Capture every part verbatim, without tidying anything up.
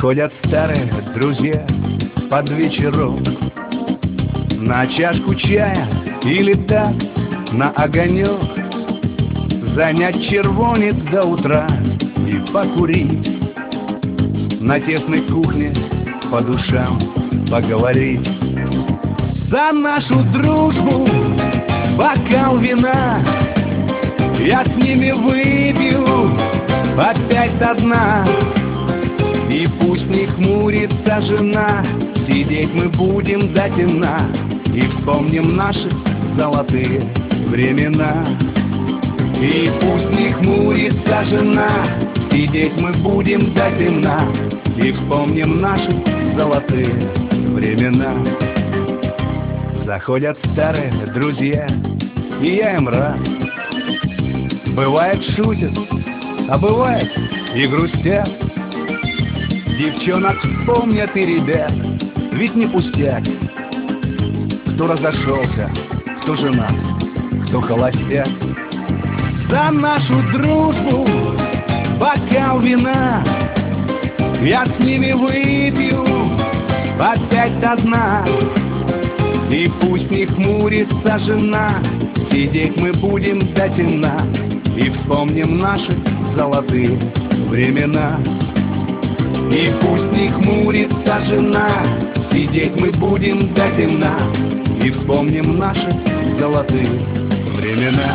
Заходят старые друзья под вечерок на чашку чая или так на огонек, занять червонец до утра и покурить, на тесной кухне по душам поговорить. За нашу дружбу бокал вина я с ними выпью опять до дна. И пусть не хмурится жена, сидеть мы будем до темна и вспомним наши золотые времена. И пусть не хмурится жена, сидеть мы будем до темна и вспомним наши золотые времена. Заходят старые друзья, и я им рад. Бывает шутят, а бывает и грустят. Девчонок вспомнят и ребят, ведь не пустяк. Кто разошелся, кто женат, кто холостяк. За нашу дружбу бокал вина я с ними выпью опять до дна. И пусть не хмурится жена, сидеть мы будем до темна и вспомним наши золотые времена. И пусть не хмурится жена, сидеть мы будем до темна и вспомним наши золотые времена.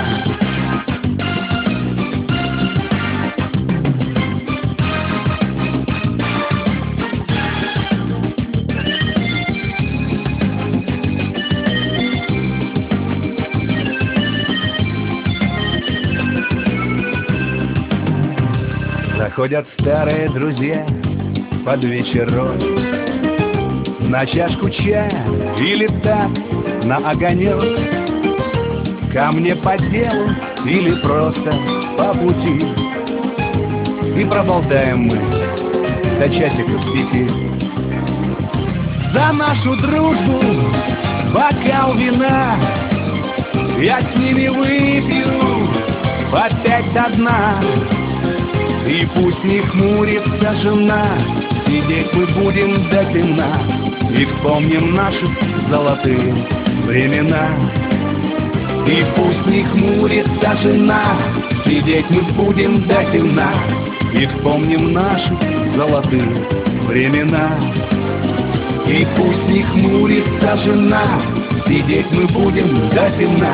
Заходят старые друзья под вечерок на чашку чая или так на огонек, ко мне по делу или просто по пути. И проболтаем мы до часиков пяти. За нашу дружбу бокал вина я с ними выпью опять до дна. И пусть не хмурится жена, сидеть мы будем до темна и вспомним наши золотые времена. И пусть не хмурится жена, сидеть мы будем до темна и вспомним наши золотые времена. И пусть не хмурится жена, сидеть мы будем до темна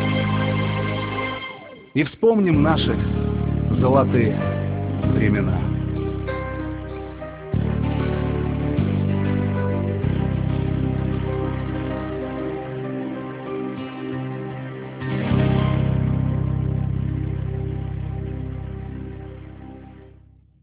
и вспомним наши золотые времена.